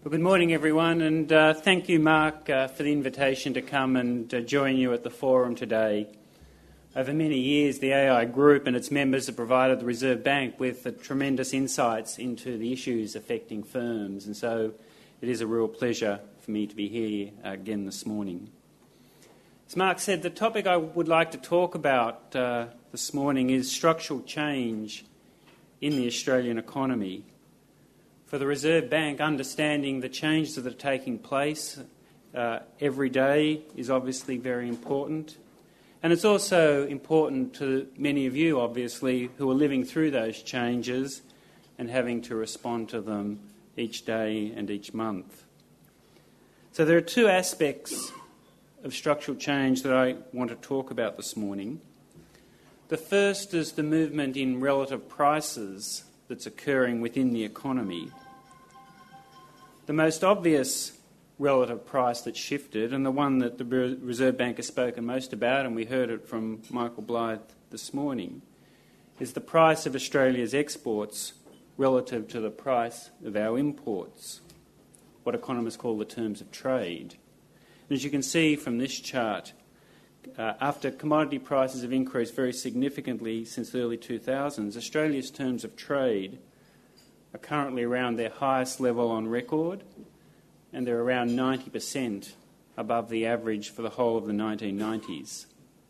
Well, good morning, everyone, and thank you, Mark, for the invitation to come and join you at the forum today. Over many years, the AI Group and its members have provided the Reserve Bank with tremendous insights into the issues affecting firms, and so it is a real pleasure for me to be here again this morning. As Mark said, the topic I would like to talk about this morning is structural change in the Australian economy. For the Reserve Bank, understanding the changes that are taking place every day is obviously very important. And it's also important to many of you, obviously, who are living through those changes and having to respond to them each day and each month. So there are two aspects of structural change that I want to talk about this morning. The first is the movement in relative prices that's occurring within the economy. The most obvious relative price that's shifted, and the one that the Reserve Bank has spoken most about, and we heard it from Michael Blythe this morning, is the price of Australia's exports relative to the price of our imports, what economists call the terms of trade. And as you can see from this chart, after commodity prices have increased very significantly since the early 2000s, Australia's terms of trade are currently around their highest level on record, and they're around 90% above the average for the whole of the 1990s.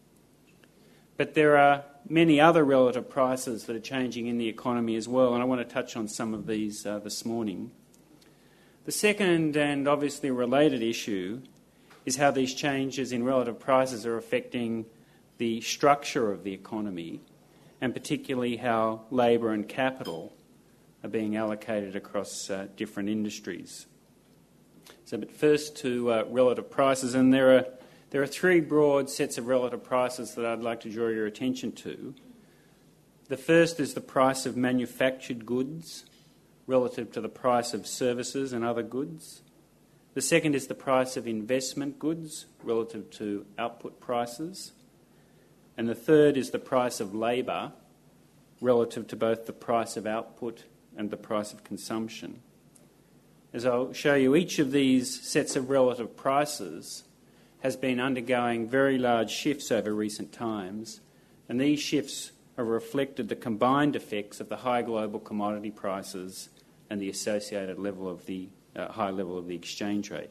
But there are many other relative prices that are changing in the economy as well, and I want to touch on some of these this morning. The second and obviously related issue is how these changes in relative prices are affecting the structure of the economy, and particularly how labour and capital are being allocated across different industries. But first to relative prices, and there are three broad sets of relative prices that I'd like to draw your attention to. The first is the price of manufactured goods relative to the price of services and other goods. The second is the price of investment goods relative to output prices. And the third is the price of labour relative to both the price of output and the price of consumption. As I'll show you, each of these sets of relative prices has been undergoing very large shifts over recent times, and these shifts have reflected the combined effects of the high global commodity prices and the associated level of the high level of the exchange rate.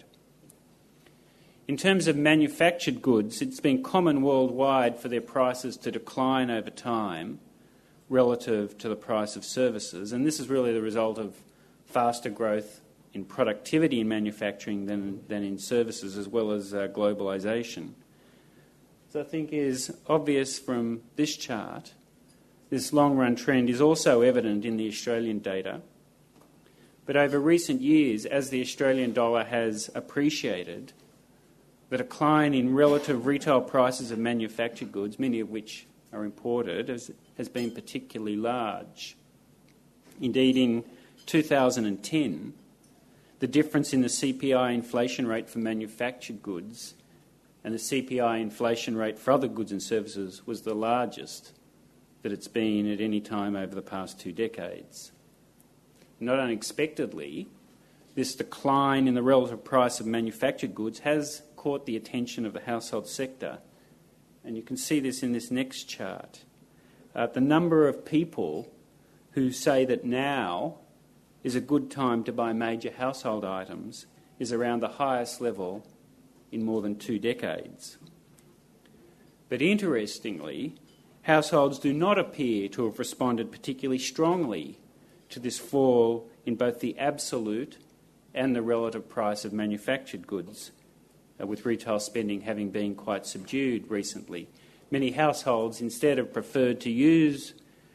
In terms of manufactured goods, it's been common worldwide for their prices to decline over time relative to the price of services, and this is really the result of faster growth in productivity in manufacturing than in services, as well as globalisation. So I think is obvious from this chart, this long-run trend is also evident in the Australian data. But over recent years, as the Australian dollar has appreciated, the decline in relative retail prices of manufactured goods, many of which are imported, has been particularly large. Indeed, in 2010, the difference in the CPI inflation rate for manufactured goods and the CPI inflation rate for other goods and services was the largest that it's been at any time over the past 2 decades. Not unexpectedly, this decline in the relative price of manufactured goods has caught the attention of the household sector, and you can see this in this next chart. The number of people who say that now is a good time to buy major household items is around the highest level in more than 2 decades. But interestingly, households do not appear to have responded particularly strongly to this fall in both the absolute and the relative price of manufactured goods, with retail spending having been quite subdued recently. Many households instead have preferred to use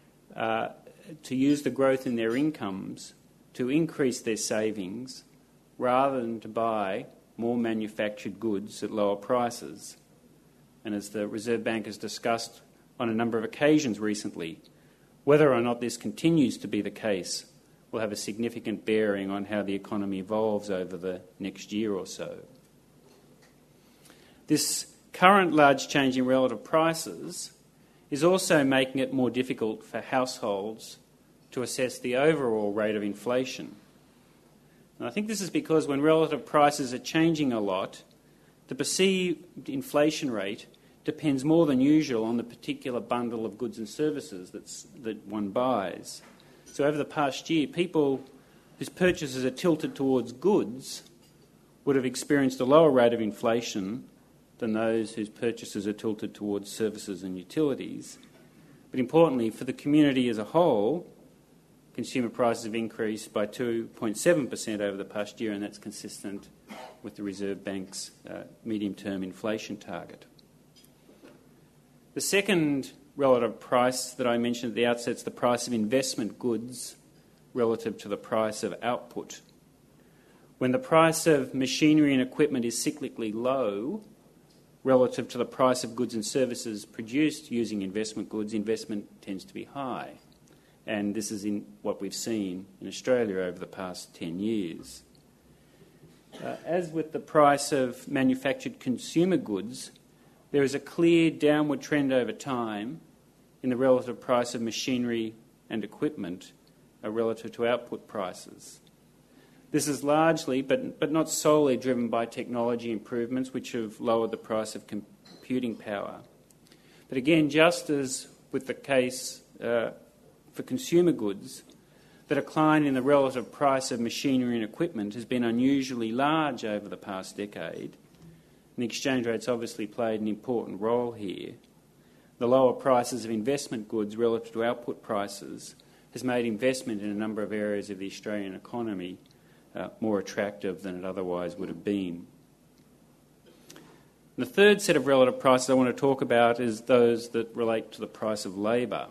the growth in their incomes to increase their savings rather than to buy more manufactured goods at lower prices. And as the Reserve Bank has discussed on a number of occasions recently, whether or not this continues to be the case will have a significant bearing on how the economy evolves over the next year or so. This current large change in relative prices is also making it more difficult for households to assess the overall rate of inflation. And I think this is because when relative prices are changing a lot, the perceived inflation rate depends more than usual on the particular bundle of goods and services that one buys. So over the past year, people whose purchases are tilted towards goods would have experienced a lower rate of inflation than those whose purchases are tilted towards services and utilities. But importantly, for the community as a whole, consumer prices have increased by 2.7% over the past year, and that's consistent with the Reserve Bank's medium-term inflation target. The second relative price that I mentioned at the outset is the price of investment goods relative to the price of output. When the price of machinery and equipment is cyclically low relative to the price of goods and services produced using investment goods, investment tends to be high. And this is in what we've seen in Australia over the past 10 years. As with the price of manufactured consumer goods, there is a clear downward trend over time in the relative price of machinery and equipment relative to output prices. This is largely, but not solely, driven by technology improvements which have lowered the price of computing power. But again, just as with the case for consumer goods, the decline in the relative price of machinery and equipment has been unusually large over the past decade, and exchange rates obviously played an important role here. The lower prices of investment goods relative to output prices has made investment in a number of areas of the Australian economy more attractive than it otherwise would have been. The third set of relative prices I want to talk about is those that relate to the price of labour.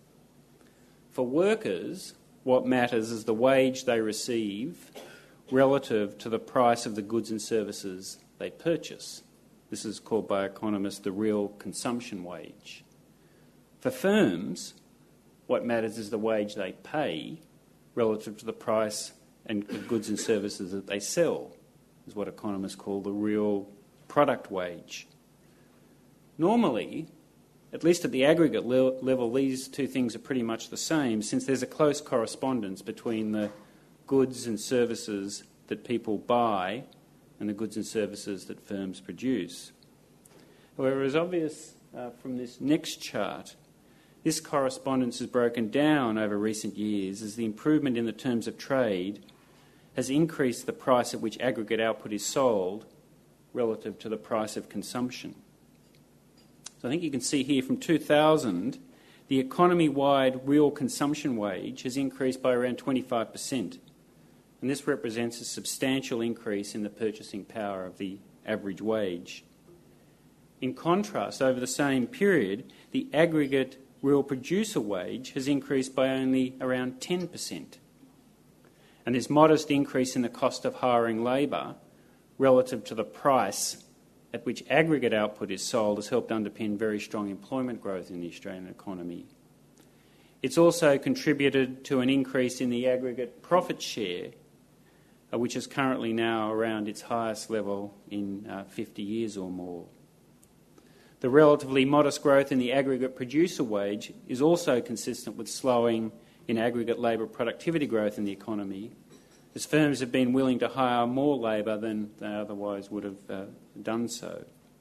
For workers, what matters is the wage they receive relative to the price of the goods and services they purchase. This is called by economists the real consumption wage. For firms, what matters is the wage they pay relative to the price and goods and services that they sell, is what economists call the real product wage. Normally, at least at the aggregate level, these two things are pretty much the same, since there's a close correspondence between the goods and services that people buy and the goods and services that firms produce. However, as obvious from this next chart, this correspondence is broken down over recent years as the improvement in the terms of trade has increased the price at which aggregate output is sold relative to the price of consumption. So I think you can see here from 2000, the economy-wide real consumption wage has increased by around 25%. And this represents a substantial increase in the purchasing power of the average wage. In contrast, over the same period, the aggregate real producer wage has increased by only around 10%. And this modest increase in the cost of hiring labour relative to the price at which aggregate output is sold has helped underpin very strong employment growth in the Australian economy. It's also contributed to an increase in the aggregate profit share, which is currently now around its highest level in 50 years or more. The relatively modest growth in the aggregate producer wage is also consistent with slowing in aggregate labour productivity growth in the economy, as firms have been willing to hire more labour than they otherwise would have done so.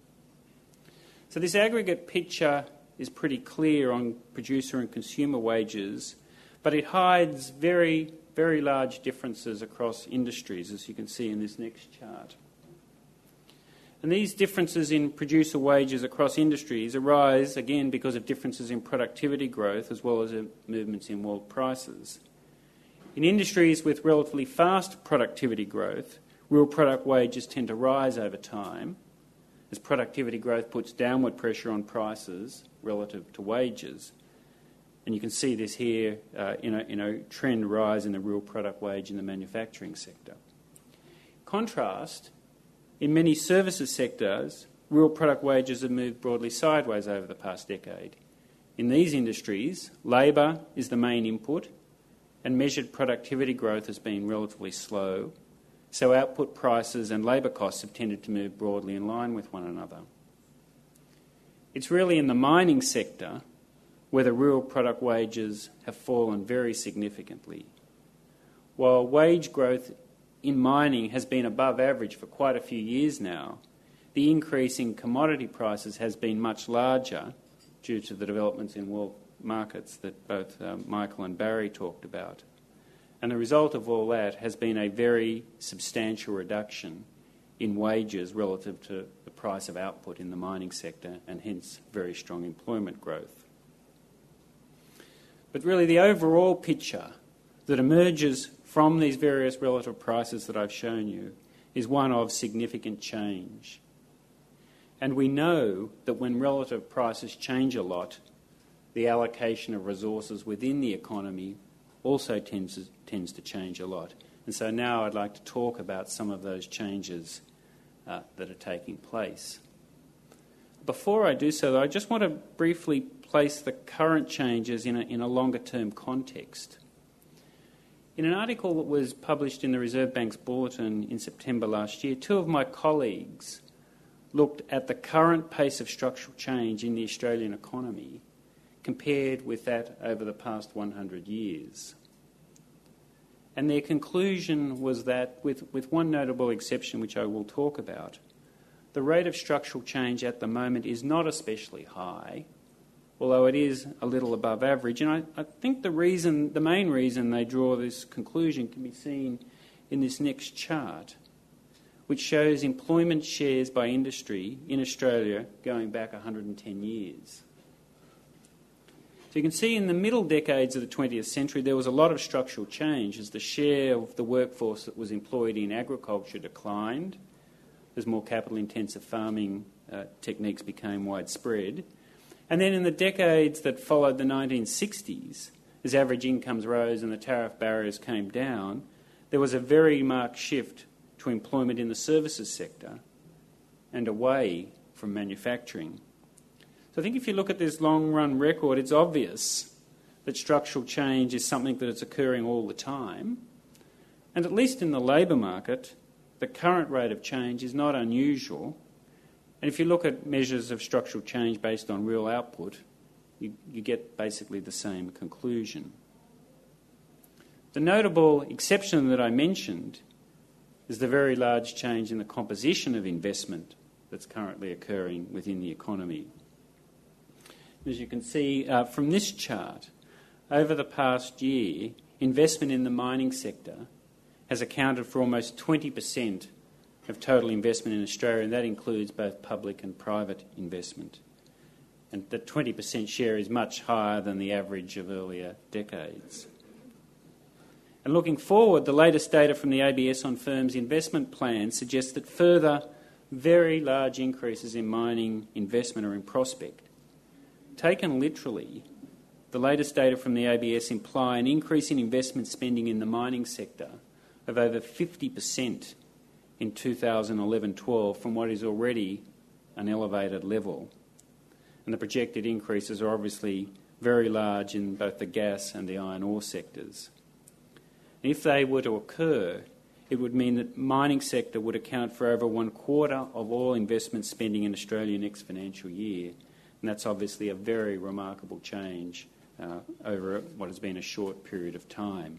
So this aggregate picture is pretty clear on producer and consumer wages, but it hides very, very large differences across industries, as you can see in this next chart. And these differences in producer wages across industries arise, again, because of differences in productivity growth as well as movements in world prices. In industries with relatively fast productivity growth, real product wages tend to rise over time as productivity growth puts downward pressure on prices relative to wages. And you can see this here in a trend rise in the real product wage in the manufacturing sector. Contrast, in many services sectors, real product wages have moved broadly sideways over the past decade. In these industries, labour is the main input, and measured productivity growth has been relatively slow, so output prices and labour costs have tended to move broadly in line with one another. It's really in the mining sector where the real product wages have fallen very significantly. While wage growth in mining has been above average for quite a few years now, the increase in commodity prices has been much larger due to the developments in world markets that both Michael and Barry talked about. And the result of all that has been a very substantial reduction in wages relative to the price of output in the mining sector, and hence very strong employment growth. But really the overall picture that emerges from these various relative prices that I've shown you is one of significant change. And we know that when relative prices change a lot, the allocation of resources within the economy also tends to change a lot. And so now I'd like to talk about some of those changes that are taking place. Before I do so, though, I just want to briefly place the current changes in a longer-term context. In an article that was published in the Reserve Bank's Bulletin in September last year, two of my colleagues looked at the current pace of structural change in the Australian economy compared with that over the past 100 years. And their conclusion was that, with one notable exception which I will talk about, the rate of structural change at the moment is not especially high, although it is a little above average. And I think the main reason they draw this conclusion can be seen in this next chart, which shows employment shares by industry in Australia going back 110 years. So you can see in the middle decades of the 20th century there was a lot of structural change as the share of the workforce that was employed in agriculture declined, as more capital-intensive farming techniques became widespread. And then in the decades that followed the 1960s, as average incomes rose and the tariff barriers came down, there was a very marked shift to employment in the services sector and away from manufacturing. So I think if you look at this long-run record, it's obvious that structural change is something that is occurring all the time. And at least in the labour market, the current rate of change is not unusual. And if you look at measures of structural change based on real output, you get basically the same conclusion. The notable exception that I mentioned is the very large change in the composition of investment that's currently occurring within the economy. As you can see from this chart, over the past year, investment in the mining sector has accounted for almost 20% of total investment in Australia, and that includes both public and private investment. And the 20% share is much higher than the average of earlier decades. And looking forward, the latest data from the ABS on firms' investment plans suggests that further very large increases in mining investment are in prospect. Taken literally, the latest data from the ABS imply an increase in investment spending in the mining sector of over 50% in 2011-12 from what is already an elevated level. And the projected increases are obviously very large in both the gas and the iron ore sectors. And if they were to occur, it would mean that the mining sector would account for over 1/4 of all investment spending in Australia next financial year. And that's obviously a very remarkable change over what has been a short period of time.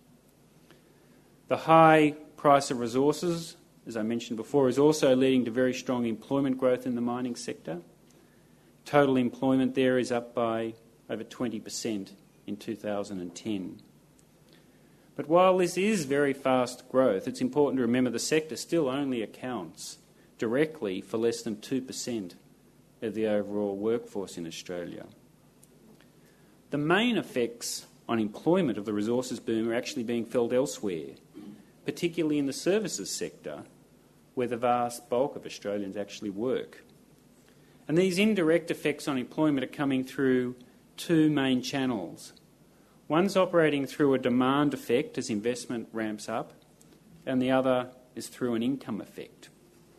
The high price of resources, as I mentioned before, is also leading to very strong employment growth in the mining sector. Total employment there is up by over 20% in 2010. But while this is very fast growth, it's important to remember the sector still only accounts directly for less than 2% of the overall workforce in Australia. The main effects on employment of the resources boom are actually being felt elsewhere, particularly in the services sector, where the vast bulk of Australians actually work. And these indirect effects on employment are coming through two main channels. One's operating through a demand effect as investment ramps up, and the other is through an income effect.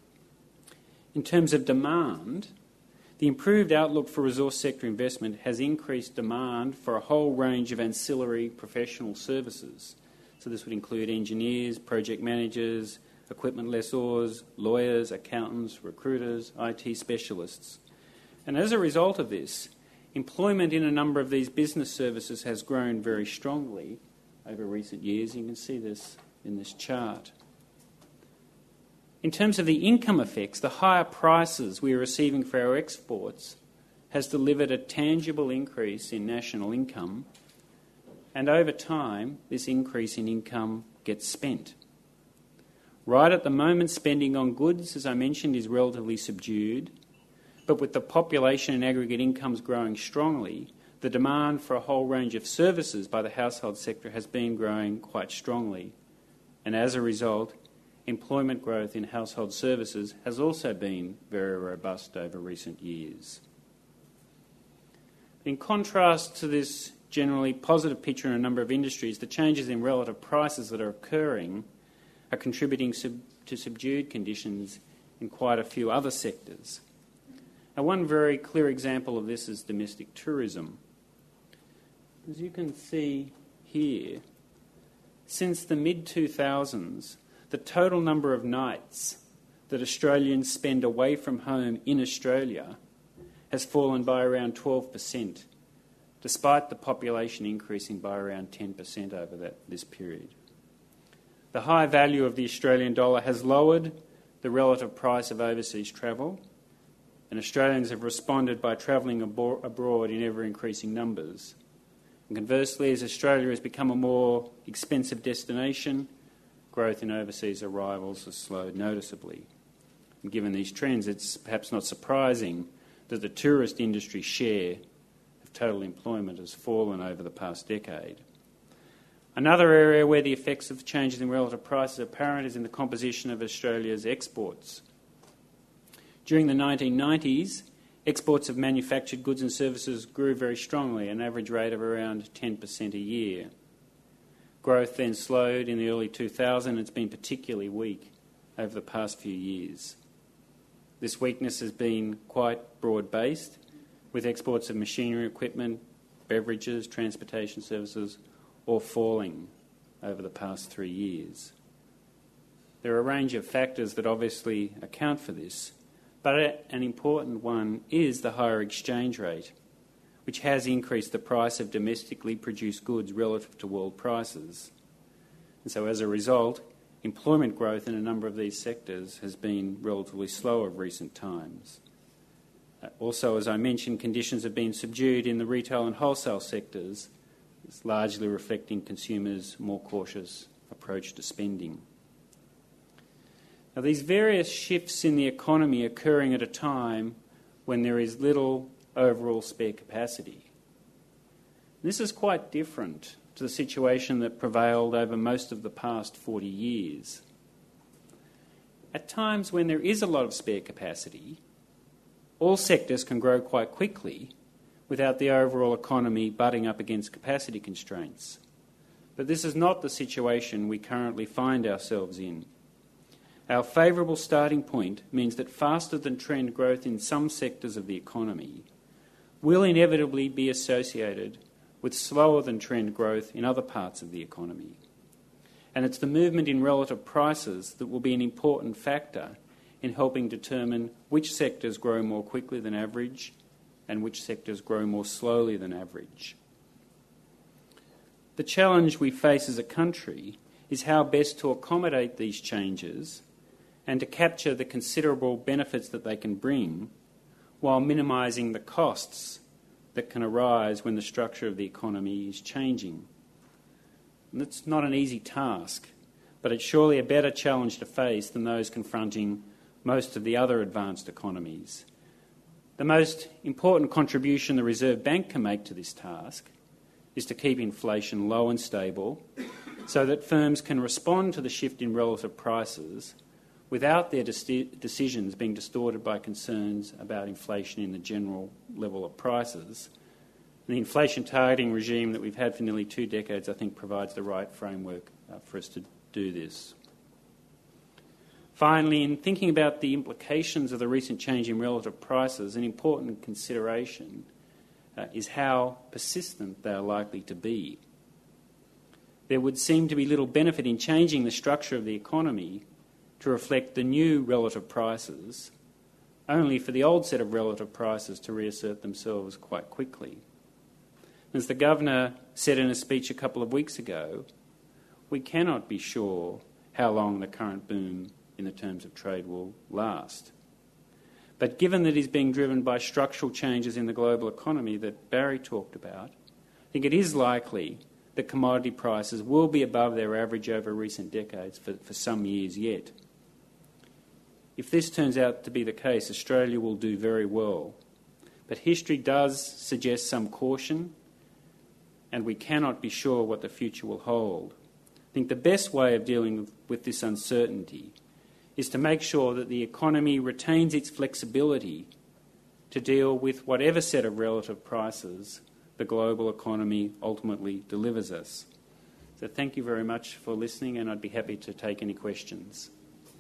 In terms of demand, the improved outlook for resource sector investment has increased demand for a whole range of ancillary professional services. So this would include engineers, project managers, equipment lessors, lawyers, accountants, recruiters, IT specialists. And as a result of this, employment in a number of these business services has grown very strongly over recent years. You can see this in this chart. In terms of the income effects, the higher prices we are receiving for our exports has delivered a tangible increase in national income, and over time this increase in income gets spent. Right at the moment, spending on goods, as I mentioned, is relatively subdued, but with the population and aggregate incomes growing strongly, the demand for a whole range of services by the household sector has been growing quite strongly, and as a result, employment growth in household services has also been very robust over recent years. In contrast to this generally positive picture in a number of industries, the changes in relative prices that are occurring are contributing to subdued conditions in quite a few other sectors. Now, one very clear example of this is domestic tourism. As you can see here, since the mid-2000s, the total number of nights that Australians spend away from home in Australia has fallen by around 12%, despite the population increasing by around 10% over this period. The high value of the Australian dollar has lowered the relative price of overseas travel, and Australians have responded by travelling abroad in ever-increasing numbers. And conversely, as Australia has become a more expensive destination, growth in overseas arrivals has slowed noticeably. And given these trends, it's perhaps not surprising that the tourist industry share of total employment has fallen over the past decade. Another area where the effects of changes in relative prices are apparent is in the composition of Australia's exports. During the 1990s, exports of manufactured goods and services grew very strongly, an average rate of around 10% a year. Growth then slowed in the early 2000s and it's been particularly weak over the past few years. This weakness has been quite broad-based, with exports of machinery, equipment, beverages, transportation services all falling over the past 3 years. There are a range of factors that obviously account for this, but an important one is the higher exchange rate, which has increased the price of domestically produced goods relative to world prices. And so as a result, employment growth in a number of these sectors has been relatively slow of recent times. Also, as I mentioned, conditions have been subdued in the retail and wholesale sectors, it's largely reflecting consumers' more cautious approach to spending. Now, these various shifts in the economy occurring at a time when there is little overall spare capacity. This is quite different to the situation that prevailed over most of the past 40 years. At times when there is a lot of spare capacity, all sectors can grow quite quickly without the overall economy butting up against capacity constraints. But this is not the situation we currently find ourselves in. Our favourable starting point means that faster than trend growth in some sectors of the economy will inevitably be associated with slower than trend growth in other parts of the economy. And it's the movement in relative prices that will be an important factor in helping determine which sectors grow more quickly than average and which sectors grow more slowly than average. The challenge we face as a country is how best to accommodate these changes and to capture the considerable benefits that they can bring while minimising the costs that can arise when the structure of the economy is changing. And it's not an easy task, but it's surely a better challenge to face than those confronting most of the other advanced economies. The most important contribution the Reserve Bank can make to this task is to keep inflation low and stable so that firms can respond to the shift in relative prices without their decisions being distorted by concerns about inflation in the general level of prices. The inflation targeting regime that we've had for nearly 2 decades, I think, provides the right framework for us to do this. Finally, in thinking about the implications of the recent change in relative prices, an important consideration is how persistent they are likely to be. There would seem to be little benefit in changing the structure of the economy to reflect the new relative prices, only for the old set of relative prices to reassert themselves quite quickly. As the Governor said in a speech a couple of weeks ago, we cannot be sure how long the current boom in the terms of trade will last. But given that it's being driven by structural changes in the global economy that Barry talked about, I think it is likely that commodity prices will be above their average over recent decades for some years yet. If this turns out to be the case, Australia will do very well. But history does suggest some caution, and we cannot be sure what the future will hold. I think the best way of dealing with this uncertainty is to make sure that the economy retains its flexibility to deal with whatever set of relative prices the global economy ultimately delivers us. So thank you very much for listening, and I'd be happy to take any questions.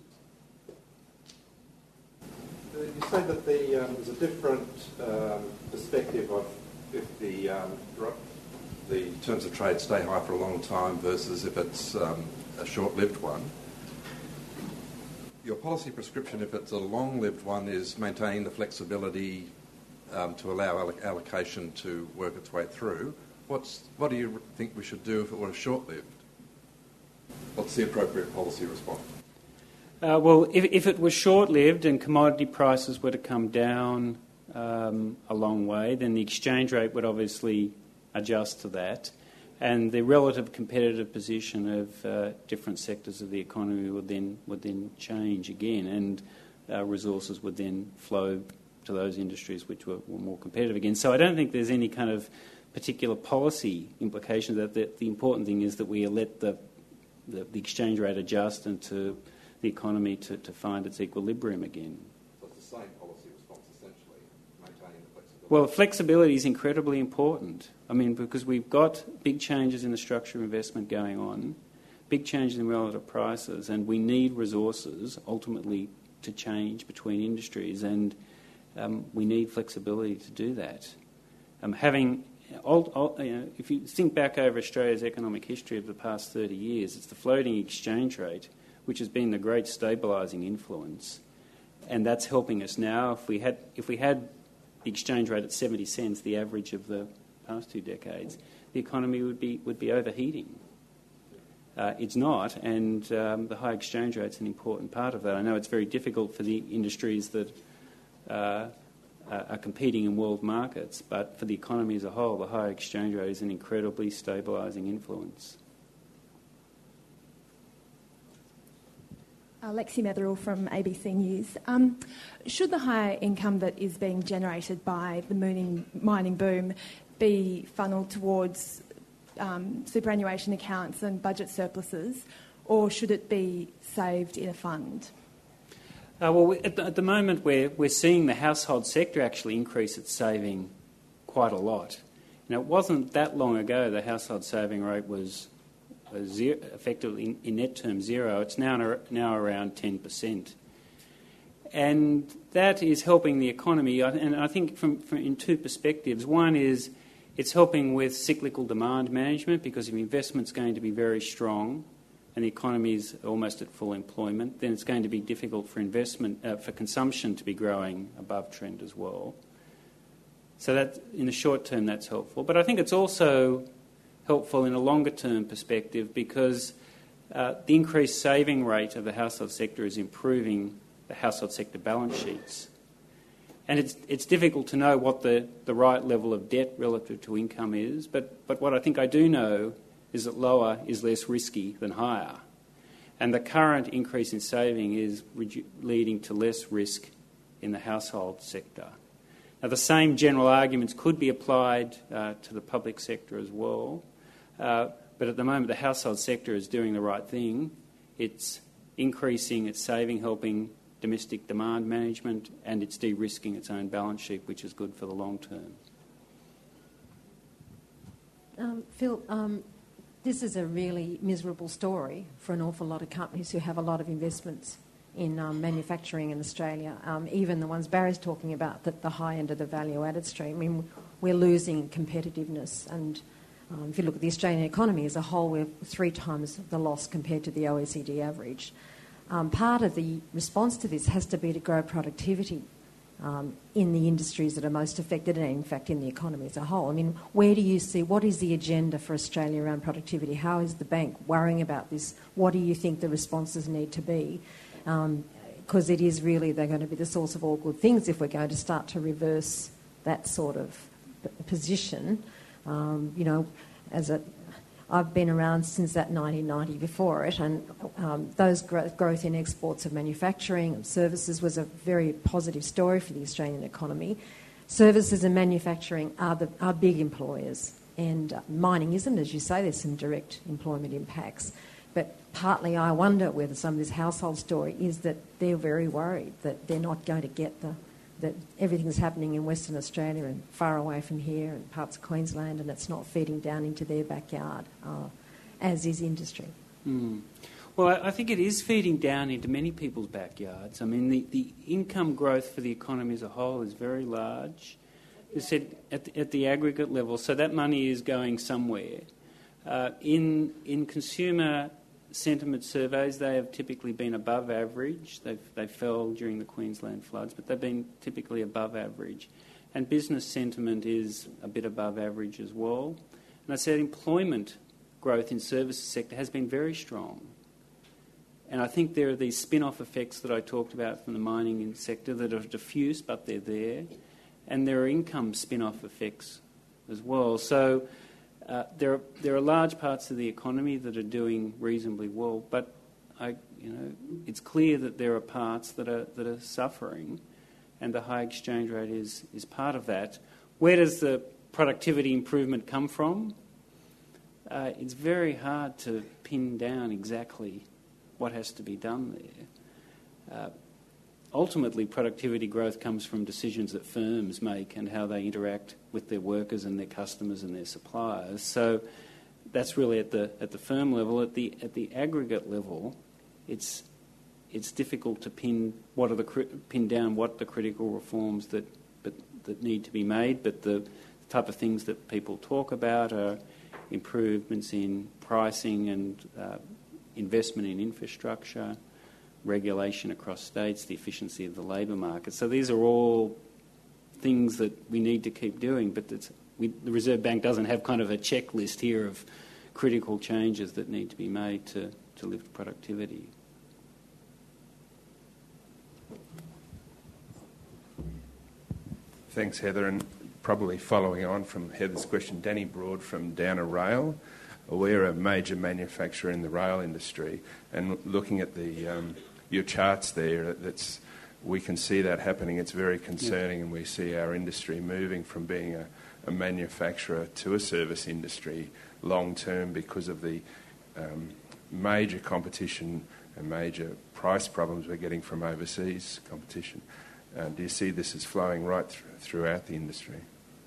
You say that there's a different perspective of if the terms of trade stay high for a long time versus if it's a short-lived one. Your policy prescription, if it's a long-lived one, is maintaining the flexibility to allow allocation to work its way through. What do you think we should do if it were short-lived? What's the appropriate policy response? Well, if it was short-lived and commodity prices were to come down a long way, then the exchange rate would obviously adjust to that, and the relative competitive position of different sectors of the economy would then change again, and resources would then flow to those industries which were more competitive again. So I don't think there's any kind of particular policy implication. That the important thing is that we let the exchange rate adjust and to the economy to find its equilibrium again. So it's the same policy response, essentially, maintaining the flexibility? Well, flexibility is incredibly important. I mean, because we've got big changes in the structure of investment going on, big changes in relative prices, and we need resources ultimately to change between industries, and we need flexibility to do that. If you think back over Australia's economic history of the past 30 years, it's the floating exchange rate which has been the great stabilising influence, and that's helping us now. If we had the exchange rate at 70 cents, the average of the past 2 decades, the economy would be overheating. It's not, and the high exchange rate's an important part of that. I know it's very difficult for the industries that are competing in world markets, but for the economy as a whole, the high exchange rate is an incredibly stabilising influence. Lexi Metherell from ABC News. Should the higher income that is being generated by the mining boom be funneled towards superannuation accounts and budget surpluses, or should it be saved in a fund? At the moment, we're seeing the household sector actually increase its saving quite a lot. Now, it wasn't that long ago the household saving rate was zero, effectively in net terms zero. It's now around 10%. And that is helping the economy, and I think from in 2 perspectives. One is it's helping with cyclical demand management, because if investment's going to be very strong and the economy is almost at full employment, then it's going to be difficult for for consumption to be growing above trend as well. So that in the short term, that's helpful. But I think it's also helpful in a longer term perspective, because the increased saving rate of the household sector is improving the household sector balance sheets. And it's difficult to know what the right level of debt relative to income is, but what I think I do know is that lower is less risky than higher. And the current increase in saving is leading to less risk in the household sector. Now, the same general arguments could be applied to the public sector as well, but at the moment the household sector is doing the right thing. It's increasing its saving, helping domestic demand management, and it's de-risking its own balance sheet, which is good for the long term. Phil, this is a really miserable story for an awful lot of companies who have a lot of investments in manufacturing in Australia, even the ones Barry's talking about, that the high end of the value-added stream. I mean, we're losing competitiveness, and if you look at the Australian economy as a whole, we're 3 times the loss compared to the OECD average. Part of the response to this has to be to grow productivity in the industries that are most affected, and in fact in the economy as a whole. I mean, where do you see, what is the agenda for Australia around productivity? How is the bank worrying about this? What do you think the responses need to be? because it is really, they're going to be the source of all good things if we're going to start to reverse that sort of position. I've been around since that 1990 before it, and those growth in exports of manufacturing and services was a very positive story for the Australian economy. Services and manufacturing are big employers, and mining isn't, as you say. There's some direct employment impacts. But partly I wonder whether some of this household story is that they're very worried that they're not going to get that everything's happening in Western Australia and far away from here and parts of Queensland, and it's not feeding down into their backyard, as is industry. Well, I think it is feeding down into many people's backyards. I mean, the income growth for the economy as a whole is very large. As I said, at the aggregate level, so that money is going somewhere. In consumer sentiment surveys, they have typically been above average. They fell during the Queensland floods, but they've been typically above average. And business sentiment is a bit above average as well. And I said employment growth in services sector has been very strong. And I think there are these spin-off effects that I talked about from the mining sector that are diffuse, but they're there. And there are income spin-off effects as well. So there are large parts of the economy that are doing reasonably well, but it's clear that there are parts that are suffering, and the high exchange rate is part of that. Where does the productivity improvement come from? It's very hard to pin down exactly what has to be done there. Ultimately, productivity growth comes from decisions that firms make and how they interact with their workers and their customers and their suppliers. So that's really at the firm level. At the aggregate level, it's difficult to pin down what the critical reforms that need to be made. But the type of things that people talk about are improvements in pricing and investment in infrastructure, regulation across states, the efficiency of the labour market. So these are all things that we need to keep doing, but the Reserve Bank doesn't have kind of a checklist here of critical changes that need to be made to lift productivity. Thanks, Heather. And probably following on from Heather's question, Danny Broad from Downer Rail. We're a major manufacturer in the rail industry, and looking at your charts there, we can see that happening. It's very concerning, and we see our industry moving from being a manufacturer to a service industry long term because of the major competition and major price problems we're getting from overseas competition. Do you see this as flowing right throughout the industry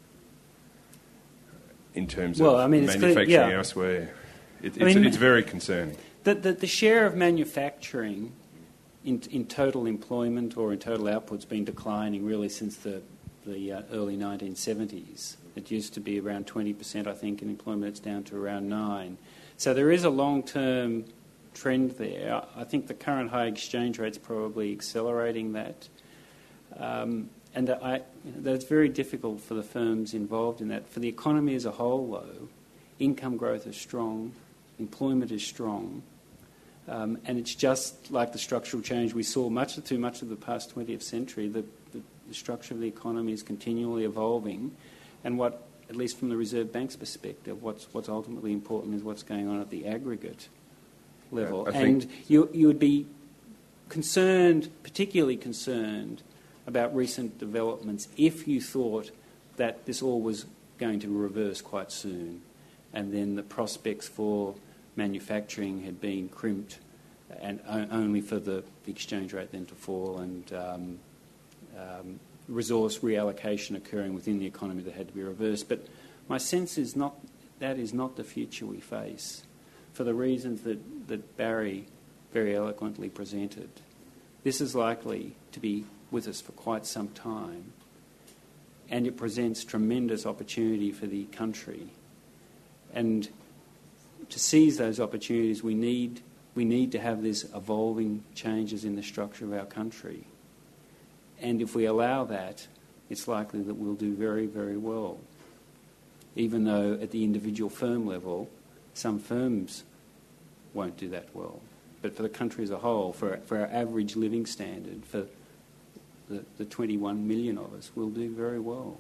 in terms of manufacturing elsewhere? It's very concerning. The share of manufacturing in total employment or in total output has been declining really since the early 1970s. It used to be around 20%, I think, in employment. It's down to around 9%. So there is a long-term trend there. I think the current high exchange rate's probably accelerating that. And that's very difficult for the firms involved in that. For the economy as a whole, though, income growth is strong, employment is strong, and it's just like the structural change we saw too much of the past 20th century. The structure of the economy is continually evolving, and what, at least from the Reserve Bank's perspective, what's ultimately important is what's going on at the aggregate level. And you would be particularly concerned about recent developments if you thought that this all was going to reverse quite soon, and then the prospects for manufacturing had been crimped, and only for the exchange rate then to fall, and resource reallocation occurring within the economy that had to be reversed. But my sense is that is not the future we face, for the reasons that Barry very eloquently presented. This is likely to be with us for quite some time, and it presents tremendous opportunity for the country. And to seize those opportunities, we need to have these evolving changes in the structure of our country. And if we allow that, it's likely that we'll do very, very well, even though at the individual firm level, some firms won't do that well. but for the country as a whole, for our average living standard, for the 21 million of us, will do very well.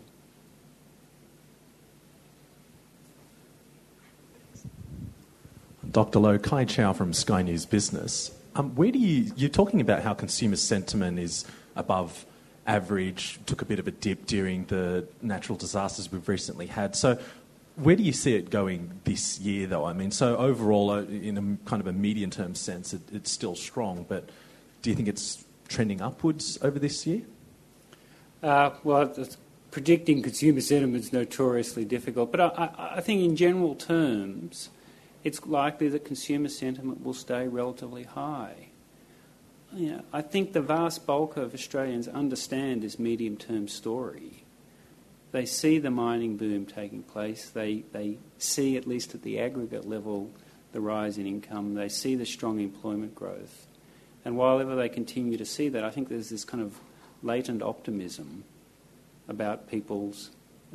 Dr. Lowe, Kai Chow from Sky News Business. You're talking about how consumer sentiment is above average, took a bit of a dip during the natural disasters we've recently had. So where do you see it going this year, though? I mean, so overall, in a kind of a medium-term sense, it's still strong, but do you think it's trending upwards over this year? Well, predicting consumer sentiment is notoriously difficult, but I think in general terms, it's likely that consumer sentiment will stay relatively high. I think the vast bulk of Australians understand this medium-term story. They see the mining boom taking place. They see, at least at the aggregate level, the rise in income. They see the strong employment growth. And while ever they continue to see that, I think there's this kind of latent optimism about people's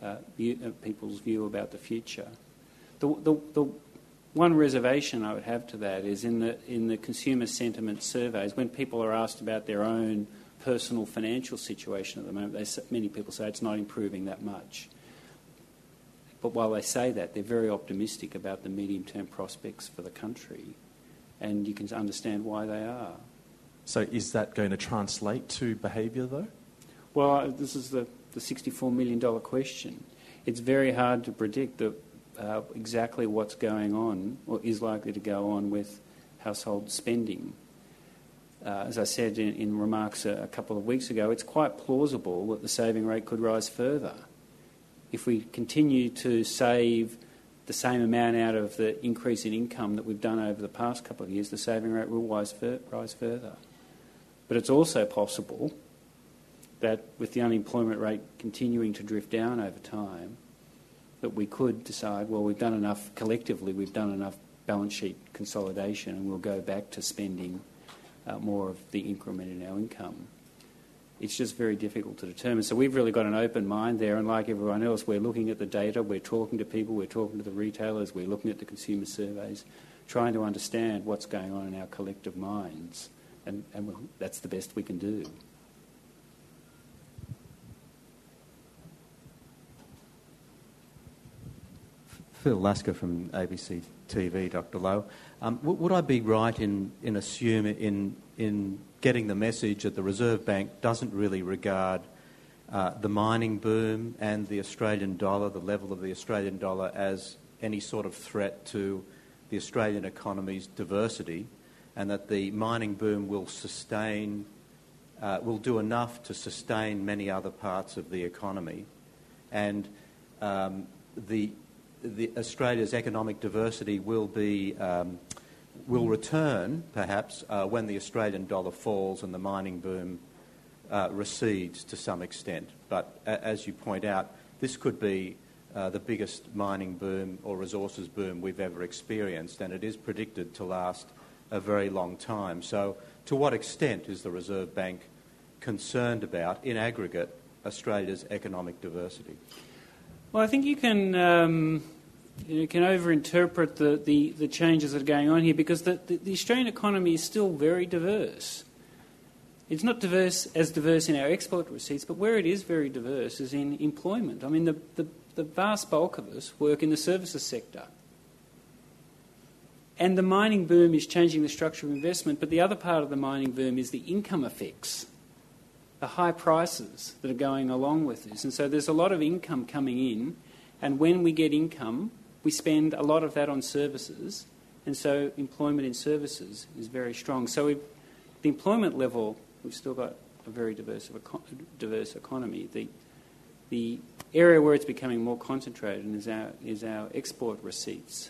view about the future. The one reservation I would have to that is in the consumer sentiment surveys, when people are asked about their own personal financial situation at the moment, many people say it's not improving that much. But while they say that, they're very optimistic about the medium-term prospects for the country, and you can understand why they are. So is that going to translate to behaviour, though? Well, this is the $64 million question. It's very hard to predict exactly what's going on or is likely to go on with household spending. As I said in remarks a couple of weeks ago, it's quite plausible that the saving rate could rise further. If we continue to save the same amount out of the increase in income that we've done over the past couple of years, the saving rate will rise further. But it's also possible that with the unemployment rate continuing to drift down over time, that we could decide, well, we've done enough collectively, we've done enough balance sheet consolidation, and we'll go back to spending more of the increment in our income. It's just very difficult to determine. So we've really got an open mind there, and like everyone else, we're looking at the data, we're talking to people, we're talking to the retailers, we're looking at the consumer surveys, trying to understand what's going on in our collective minds, and that's the best we can do. Phil Lasker from ABC TV, Dr. Lowe. Would I be right in assuming in getting the message that the Reserve Bank doesn't really regard the mining boom and the Australian dollar, the level of the Australian dollar, as any sort of threat to the Australian economy's diversity, and that the mining boom will do enough to sustain many other parts of the economy, and the Australia's economic diversity will return, perhaps, when the Australian dollar falls and the mining boom recedes to some extent. But as you point out, this could be the biggest mining boom or resources boom we've ever experienced, and it is predicted to last a very long time. So to what extent is the Reserve Bank concerned about, in aggregate, Australia's economic diversity? Well, I think you can overinterpret the changes that are going on here, because the Australian economy is still very diverse. It's not diverse in our export receipts, but where it is very diverse is in employment. I mean, the vast bulk of us work in the services sector. And the mining boom is changing the structure of investment, but the other part of the mining boom is the income effects, the high prices that are going along with this. And so there's a lot of income coming in, and when we get income, we spend a lot of that on services, and so employment in services is very strong. So the employment level, we've still got a very diverse economy. The area where it's becoming more concentrated is our export receipts.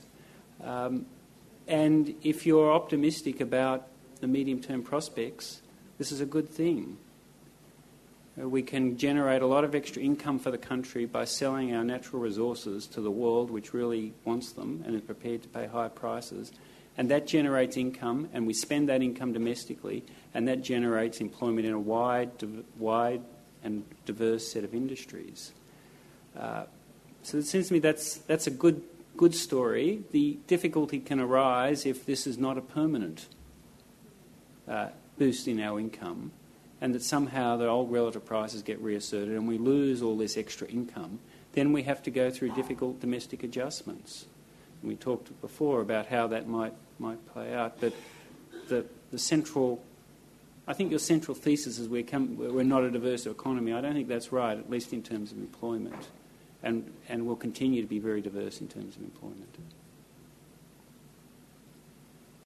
And if you're optimistic about the medium-term prospects, this is a good thing. We can generate a lot of extra income for the country by selling our natural resources to the world, which really wants them and is prepared to pay high prices. And that generates income, and we spend that income domestically, and that generates employment in a wide and diverse set of industries. So it seems to me that's a good story. The difficulty can arise if this is not a permanent boost in our income, and that somehow the old relative prices get reasserted and we lose all this extra income, then we have to go through difficult domestic adjustments. And we talked before about how that might play out, but the central, I think your central thesis is we're not a diverse economy. I don't think that's right, at least in terms of employment, and we'll continue to be very diverse in terms of employment.